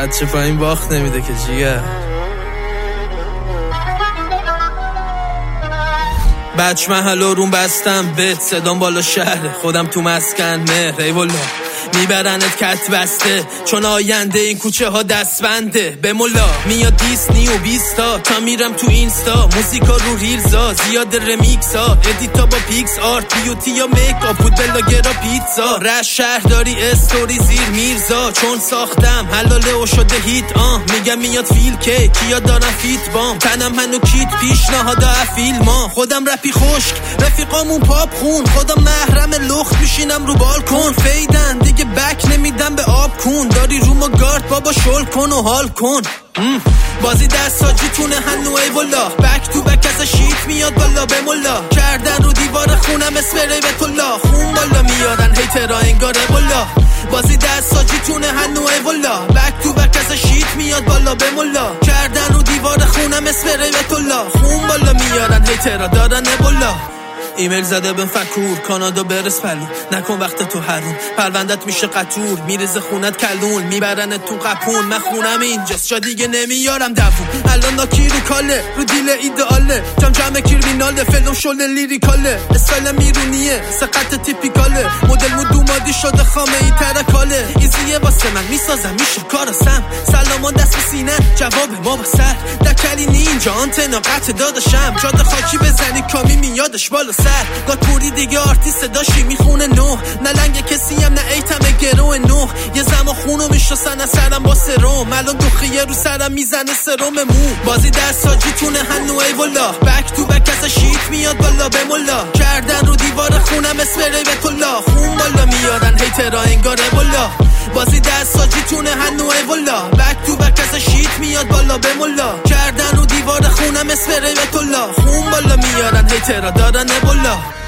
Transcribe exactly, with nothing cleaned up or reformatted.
بچه پایین باخت نمیده که جیگر. بچ محل روم بستم بت صدام بالا شهر خودم تو مسکن مهر ای والله میبرنت کت بسته چون آینده این کوچه ها دست بنده به مولا میاد دیسنی و بیستا تا میرم تو اینستا موزیکا رو ریلزا زیاد رمیکس ها ادیتا با پیکس آرت بیوتی یا میک آپ بود بلاگرا پیتزا رش شهرداری استوری زیر میرزا چون ساختم حلاله و شده هیت آه میگم میاد فیل که کیا دارم فیت بام تنم هنو کیت پیشنهادا فیلم ها خودم رپی خشک رفیقامون پاپ خون خودم محرم لخت میشینم رو بالکن فیدن دیگه بک نمیدم به آب کن داری رو ما گارد بابا شل کن و حال کن بازی دستاجی تونه هنو ای والا بک تو بک از شیت میاد بالا به مولا کردن رو دیوار خونم اسپری به طلا خون بالا میارن هیترا انگاره بالا بازی دستاجی تونه هنو ای والا بک تو بک از شیت میاد بالا به مولا کردن رو دیوار خونم اسپری به طلا خون بالا میارن هیترا دارن بالا ایمیل زده بهم فکور کانادا برس پلو نکن وقت تو حروم پروندت میشه قطور میرزه خونت کلون میبرن تو قپون من خونم اینجاست جا دیگه نمیارم دوون الان ناکی رو کاله رو دیل ایدئاله جام جمع کریمیناله فلم شل لیریکاله استایل میرونیه سقط تیپیکاله مدل مو دومادی شده خامه ای ترکاله ایزیه واسه من میسازم میشه کاراسم سلامان دست به سینه جواب ما با سر دکلی نینجا آنتنا قطع داداشم جاده خاکی بزنی کامی میادش بالا سر گاتپوری دیگه آرتیست صداشی میخونه نه نه لنگ کسی هم نه ایتم گرو نه یه زما خونو میشناسن از سرم با سرم الان دوخیه رو سرم میزنه سرم مو بازی دستاجی تونه هنو ای والا بک تو بک از شیت میاد بالا به مولا کردن رو دیوار خونم اسپری به طلا خون بالا میارن هیترا انگاره بالا بازی دستاجی تونه هنو ای والا بک تو بک از شیت میاد بالا به مولا کردن رو دیوار خونم اسپری به طلا خون بالا میارن هیترا دارن بالا